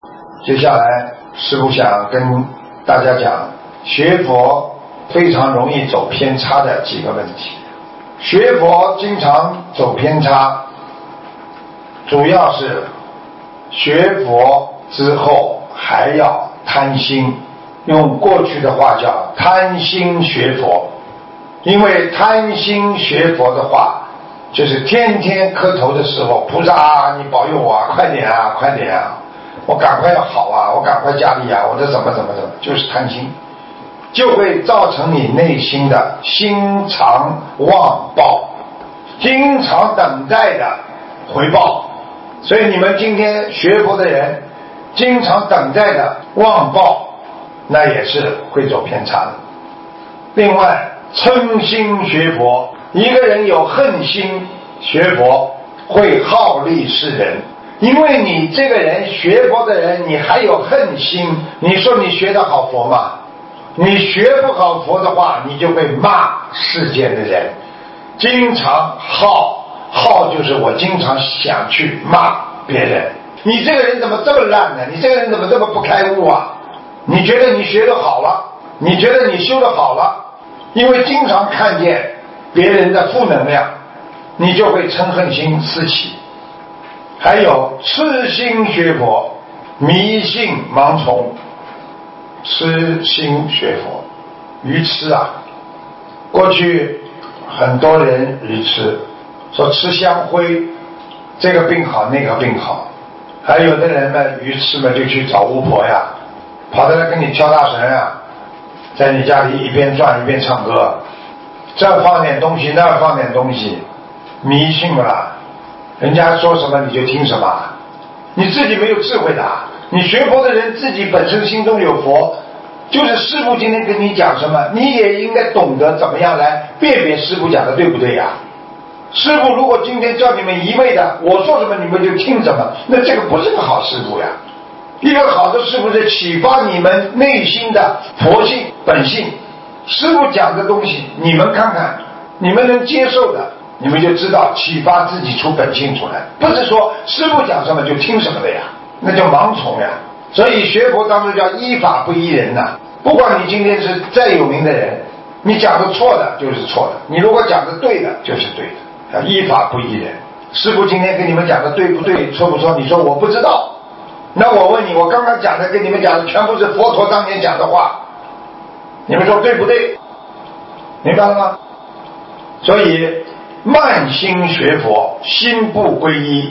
接下来师父想跟大家讲，学佛非常容易走偏差的几个问题。学佛经常走偏差，主要是学佛之后还要贪心，用过去的话叫贪心学佛。因为贪心学佛的话，就是天天磕头的时候，菩萨啊，你保佑我啊，快点啊，快点啊，我赶快要好啊，我赶快家里啊，我这怎么，就是贪心，就会造成你内心的心常妄报，经常等待的回报。所以你们今天学佛的人经常等待的妄报，那也是会走偏差的。另外嗔心学佛，一个人有恨心学佛会耗力世人。因为你这个人学佛的人，你还有恨心，你说你学得好佛吗？你学不好佛的话，你就会骂世间的人，经常耗就是我经常想去骂别人，你这个人怎么这么烂呢？你这个人怎么这么不开悟啊？你觉得你学得好了，你觉得你修得好了，因为经常看见别人的负能量，你就会嗔恨心四起。还有痴心学佛，迷信盲从。痴心学佛，愚痴啊！过去很多人愚痴，说吃香灰，这个病好那个病好。还有的人呢，愚痴嘛，就去找巫婆呀，跑到来跟你跳大神啊，在你家里一边转一边唱歌，这放点东西那放点东西，迷信不啦？人家说什么你就听什么，你自己没有智慧的。你学佛的人自己本身心中有佛，就是师父今天跟你讲什么，你也应该懂得怎么样来辨别师父讲的对不对呀？师父如果今天叫你们一味的我说什么你们就听什么，那这个不是个好师父呀。一个好的师父是启发你们内心的佛性本性，师父讲的东西你们看看，你们能接受的，你们就知道启发自己出本性出来，不是说师父讲什么就听什么的呀，那叫盲从呀。所以学佛当中叫依法不依人呐。不管你今天是再有名的人，你讲的错的就是错的，你如果讲的对的就是对的，要依法不依人。师父今天跟你们讲的对不对错不错，你说我不知道，那我问你，我刚刚讲的跟你们讲的全部是佛陀当年讲的话，你们说对不对？明白了吗？所以慢心学佛，心不归一；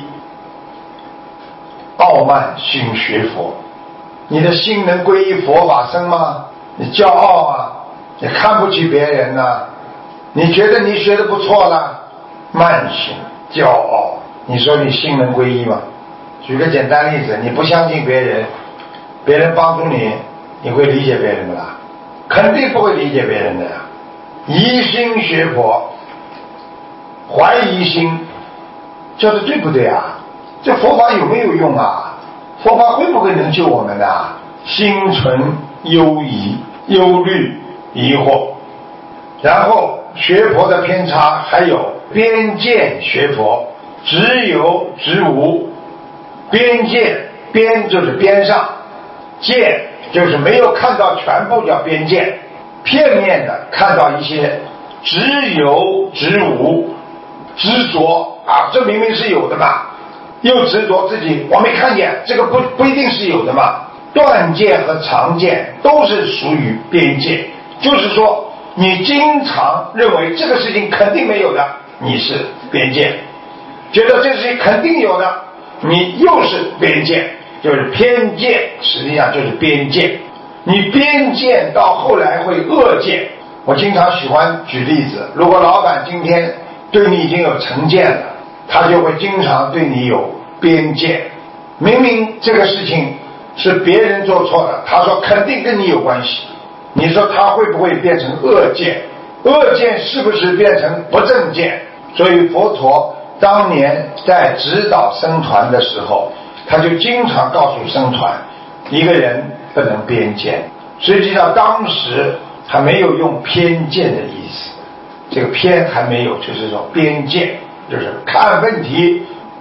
傲慢心学佛，你的心能归依佛法僧吗？你骄傲啊，你看不起别人啊，你觉得你学的不错了，慢心骄傲，你说你心能归一吗？举个简单例子，你不相信别人，别人帮助你，你会理解别人的啦？肯定不会理解别人的呀。疑心学佛，怀疑心，叫的对不对啊？这佛法有没有用啊？佛法会不会能救我们啊？心存忧疑、忧虑、疑惑。然后学佛的偏差还有边见学佛，直有直无。边见，边就是边上，见就是没有看到全部叫边见，片面的看到一些，直有直无，执着啊，这明明是有的嘛，又执着自己我没看见，这个不一定是有的嘛。断见和常见都是属于边界，就是说你经常认为这个事情肯定没有的，你是边界；觉得这个事情肯定有的，你又是边界，就是偏见，实际上就是边界。你边界到后来会恶见。我经常喜欢举例子，如果老板今天对你已经有成见了，他就会经常对你有边界。明明这个事情是别人做错的，他说肯定跟你有关系，你说他会不会变成恶见？恶见是不是变成不正见？所以佛陀当年在指导僧团的时候，他就经常告诉僧团，一个人不能边见。实际上当时还没有用偏见的意思，这个偏还没有，就是说边见，就是看问题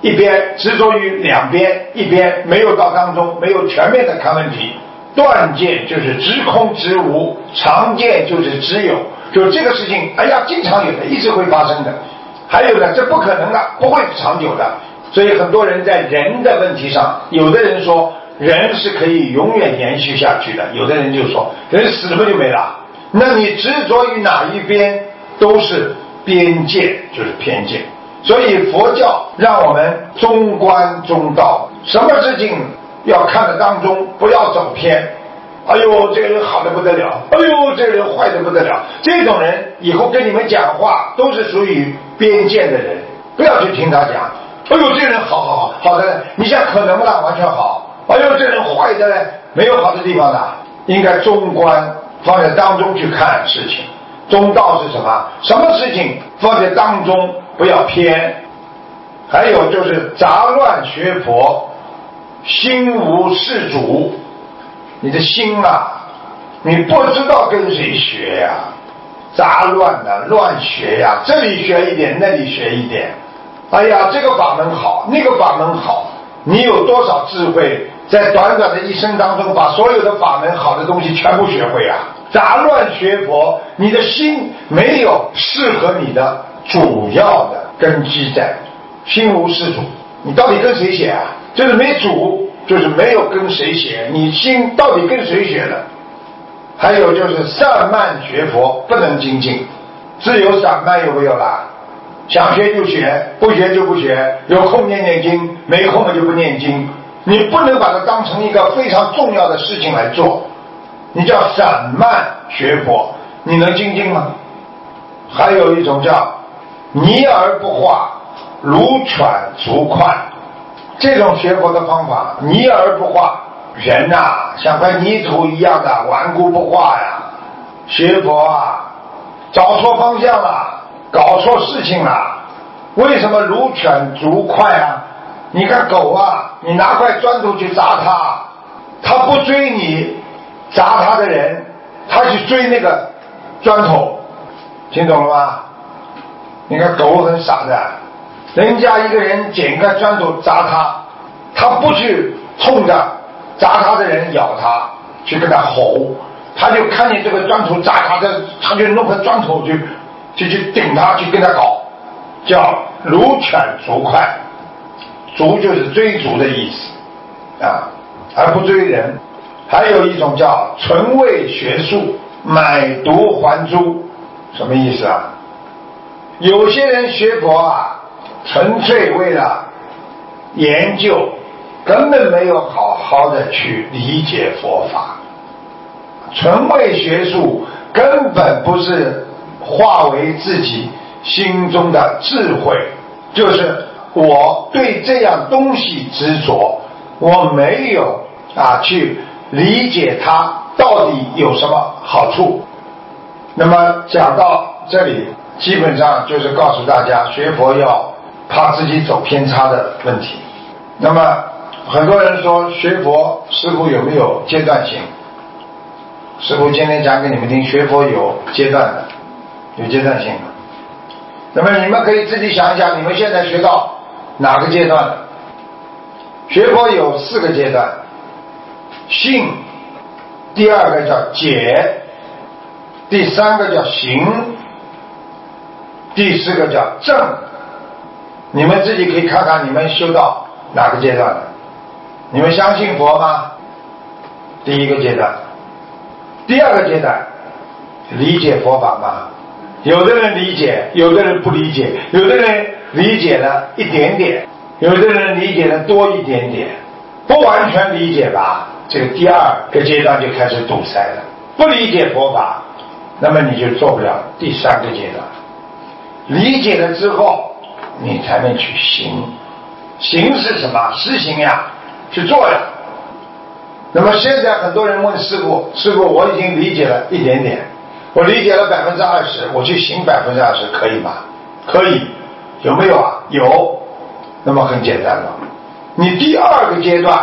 一边执着于两边，一边没有到当中，没有全面的看问题。断见就是直空直无，常见就是只有，就这个事情，哎呀，经常有的，一直会发生的。还有呢，这不可能的，不会长久的。所以很多人在人的问题上，有的人说人是可以永远延续下去的，有的人就说人死了就没了。那你执着于哪一边都是边界，就是偏见。所以佛教让我们中观中道，什么事情要看得当中，不要走偏。哎呦，这个人好的不得了，哎呦，这个人坏的不得了，这种人以后跟你们讲话都是属于边界的人，不要去听他讲。哎呦，这个人好的，你想可能了，完全好。哎呦，这人坏的嘞，没有好的地方的。应该中观放在当中去看事情。中道是什么？什么事情放在当中，不要偏。还有就是杂乱学佛，心无事主。你的心啊，你不知道跟谁学呀，杂乱的乱学呀，这里学一点，那里学一点。哎呀，这个法门好，那个法门好，你有多少智慧，在短短的一生当中，把所有的法门好的东西全部学会啊？杂乱学佛，你的心没有适合你的主要的根基在，心无事主。你到底跟谁学啊？就是没主，就是没有跟谁学，你心到底跟谁学的？还有就是散漫学佛，不能精进。自由散漫有没有啦？想学就学，不学就不学，有空念念经，没空就不念经。你不能把它当成一个非常重要的事情来做，你叫散漫学佛，你能精进吗？还有一种叫泥而不化，如喘足快，这种学佛的方法，泥而不化，人啊像块泥土一样的顽固不化呀。学佛啊，找错方向了，搞错事情了。为什么如犬逐快啊？你看狗啊，你拿块砖头去砸它，它不追你砸它的人，它去追那个砖头，听懂了吗？你看狗很傻的，人家一个人捡个砖头砸它，它不去冲着砸它的人咬它，去跟他吼，他就看见这个砖头砸他的，他就弄个砖头就去顶他，去跟他搞，叫如犬逐快。逐就是追逐的意思啊，而不追人。还有一种叫纯为学术，买椟还珠，什么意思啊？有些人学佛啊，纯粹为了研究，根本没有好好的去理解佛法。纯为学术根本不是化为自己心中的智慧，就是我对这样东西执着，我没有去理解它到底有什么好处。那么讲到这里，基本上就是告诉大家，学佛要怕自己走偏差的问题。那么很多人说学佛师父有没有阶段性？师父今天讲给你们听，学佛有阶段的，有阶段性的。那么你们可以自己想一想，你们现在学到哪个阶段了？学佛有4个阶段：信，第2个叫解，第3个叫行，第4个叫正。你们自己可以看看你们修到哪个阶段了。你们相信佛吗？第1个阶段。第2个阶段，理解佛法吗？有的人理解，有的人不理解，有的人理解了一点点，有的人理解的多一点点，不完全理解吧，这个第2个阶段就开始堵塞了。不理解佛法，那么你就做不了第3个阶段。理解了之后，你才能去行。行是什么？实行呀，去做呀。那么现在很多人问师父，师父我已经理解了一点点，我理解了20%，我去行20%可以吗？可以。有没有啊？有。那么很简单了，你第2个阶段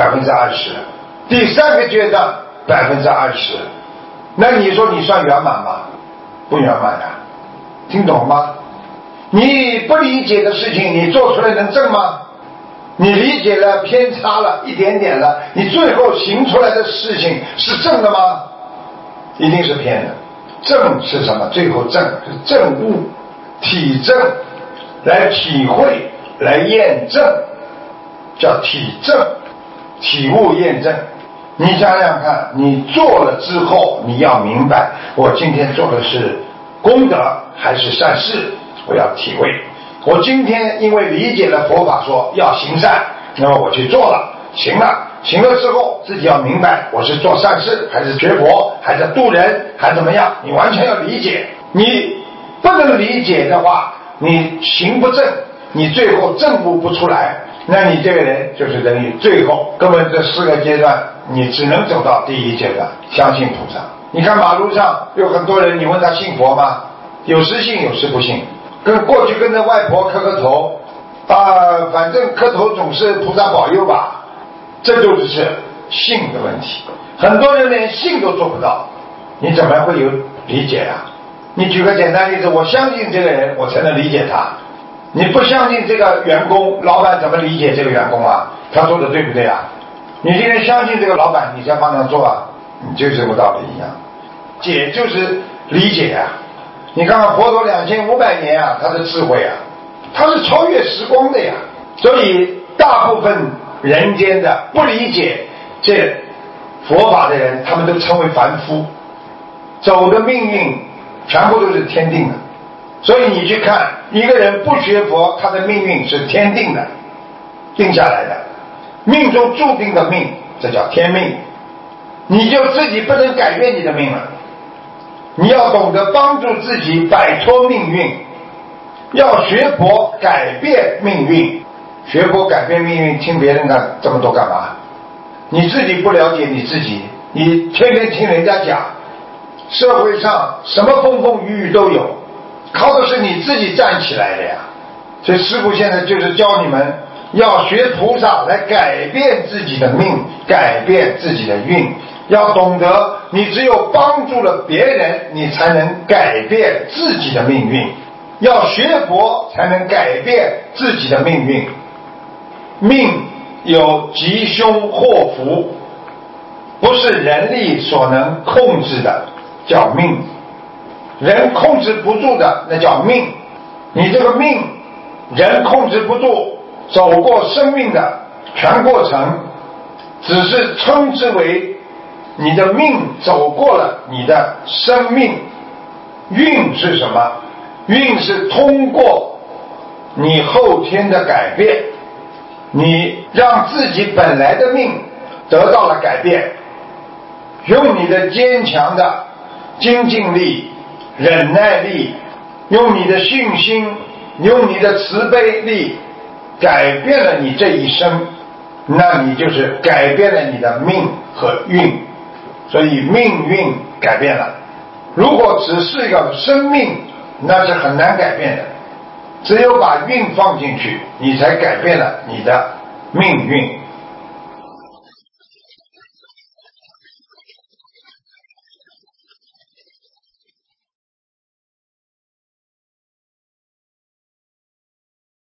20%，第3个阶段20%，那你说你算圆满吗？不圆满呀。听懂吗？你不理解的事情你做出来能正吗？ 你理解了偏差了一点点了，你最后行出来的事情是正的吗？一定是偏的。正是什么？最后正是证悟，体证，来体会，来验证，叫体证，体悟验证。你想想看，你做了之后，你要明白，我今天做的是功德还是善事，我要体会。我今天因为理解了佛法说要行善，那么我去做了，行了之后自己要明白，我是做善事还是学佛还是度人还怎么样，你完全要理解。你不能理解的话，你行不正，你最后证悟不出来，那你这个人就是等于最后根本这4个阶段你只能走到第1阶段，相信菩萨。你看马路上有很多人，你问他信佛吗？有时信有时不信，跟过去跟着外婆磕头反正磕头总是菩萨保佑吧，这就是信的问题。很多人连信都做不到，你怎么会有理解啊？你举个简单例子，我相信这个人我才能理解他，你不相信这个员工，老板怎么理解这个员工啊？他做的对不对啊？你今天相信这个老板，你才帮他做啊，你就这个道理一样。解就是理解啊。你看看佛陀2500年啊，他的智慧啊，他是超越时光的呀。所以大部分人间的不理解这佛法的人，他们都称为凡夫，走的命运全部都是天定的。所以你去看一个人不学佛，他的命运是天定的，定下来的，命中注定的命，这叫天命。你就自己不能改变你的命了，你要懂得帮助自己摆脱命运，要学佛改变命运。学佛改变命运，听别人的这么多干嘛？你自己不了解你自己，你天天听人家讲，社会上什么风风雨雨都有，靠的是你自己站起来的呀。所以师父现在就是教你们要学菩萨来改变自己的命，改变自己的运。要懂得你只有帮助了别人，你才能改变自己的命运。要学佛才能改变自己的命运。命有吉凶祸福，不是人力所能控制的，叫命。人控制不住的，那叫命。你这个命人控制不住，走过生命的全过程，只是称之为你的命走过了你的生命。运是什么？运是通过你后天的改变，你让自己本来的命得到了改变，用你的坚强的精进力、忍耐力，用你的信心，用你的慈悲力，改变了你这一生，那你就是改变了你的命和运。所以命运改变了。如果只是一个生命，那是很难改变的，只有把运放进去，你才改变了你的命运。